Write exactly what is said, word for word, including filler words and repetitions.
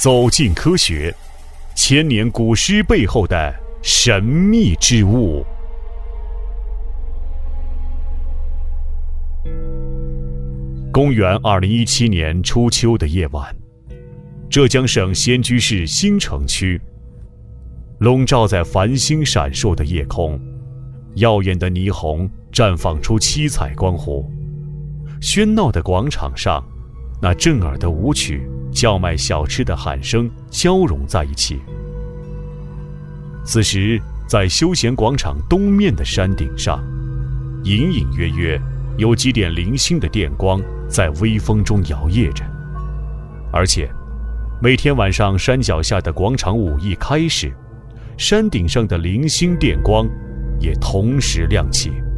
走进科学，千年古诗背后的神秘之物。公元二零一七年初秋的夜晚，浙江省仙居市新城区，笼罩在繁星闪烁的夜空，耀眼的霓虹绽放出七彩光湖。喧闹的广场上，那震耳的舞曲、叫卖小吃的喊声交融在一起。此时，在休闲广场东面的山顶上，隐隐约约有几点零星的电光在微风中摇曳着，而且每天晚上山脚下的广场舞一开始，山顶上的零星电光也同时亮起。